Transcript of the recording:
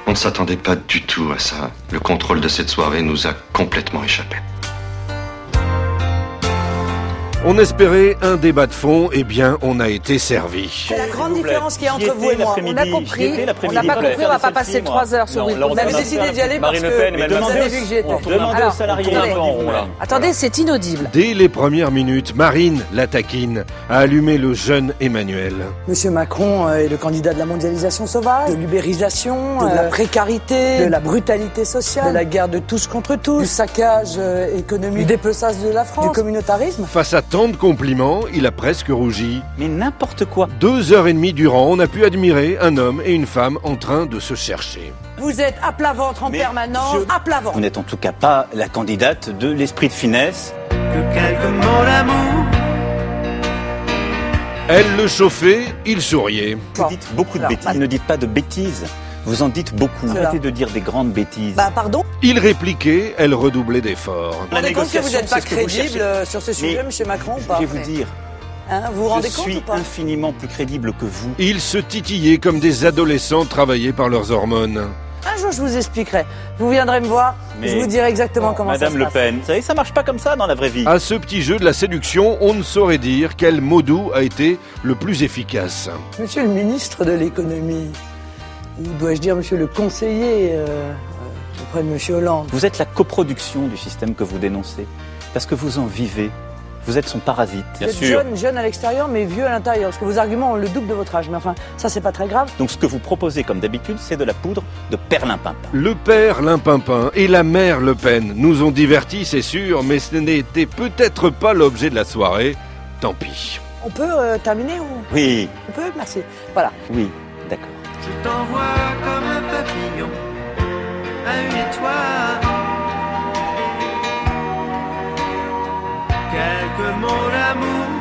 On ne s'attendait pas du tout à ça. Le contrôle de cette soirée nous a complètement échappé. On espérait un débat de fond, eh bien, on a été servi. C'est la grande différence qu'il y a entre vous et moi. On a compris, on n'a pas compris, on va pas passer 3 heures sur Wikipedia. Vous avez décidé d'y aller parce que vous avez vu que j'y étais. Demandez aux salariés un peu en rond, là. Attendez, c'est inaudible. Dès les premières minutes, Marine, la taquine, a allumé le jeune Emmanuel. Monsieur Macron est le candidat de la mondialisation sauvage, de l'ubérisation, de la précarité, de la brutalité sociale, de la guerre de tous contre tous, du saccage économique, du dépeçage de la France, du communautarisme. Face à tant de compliments, il a presque rougi. Mais n'importe quoi. 2h30 durant, on a pu admirer un homme et une femme en train de se chercher. Vous êtes à plat ventre en permanence, à plat ventre. Vous n'êtes en tout cas pas la candidate de l'esprit de finesse. Que quelques mots d'amour. Elle le chauffait, il souriait. Vous dites beaucoup de bêtises. Ne dites pas de bêtises. Vous en dites beaucoup. Arrêtez de dire des grandes bêtises. Pardon. Il répliquait, elle redoublait d'efforts. Vous vous rendez compte que vous n'êtes pas crédible sur ce sujet, monsieur Macron, ou pas? Je vais vous dire. Vous vous rendez compte ou Je suis pas? infiniment plus crédible que vous. Ils se titillaient comme des adolescents travaillés par leurs hormones. Un jour, je vous expliquerai. Vous viendrez me voir, je vous dirai exactement comment ça se passe. Madame Le Pen, vous savez, ça marche pas comme ça dans la vraie vie. À ce petit jeu de la séduction, on ne saurait dire quel mot doux a été le plus efficace. Monsieur le ministre de l'économie, ou dois-je dire monsieur le conseiller auprès de monsieur Hollande. Vous êtes la coproduction du système que vous dénoncez, parce que vous en vivez. Vous êtes son parasite. Vous êtes jeune à l'extérieur, mais vieux à l'intérieur, parce que vos arguments ont le double de votre âge. Mais enfin, ça, c'est pas très grave. Donc ce que vous proposez, comme d'habitude, c'est de la poudre de perlimpinpin. Le père Limpinpin et la mère Le Pen nous ont divertis, c'est sûr, mais ce n'était peut-être pas l'objet de la soirée. Tant pis. On peut terminer ou... Oui. On peut, merci. Voilà. Oui, d'accord. Je t'envoie comme un papillon à une étoile. Quelques mots d'amour.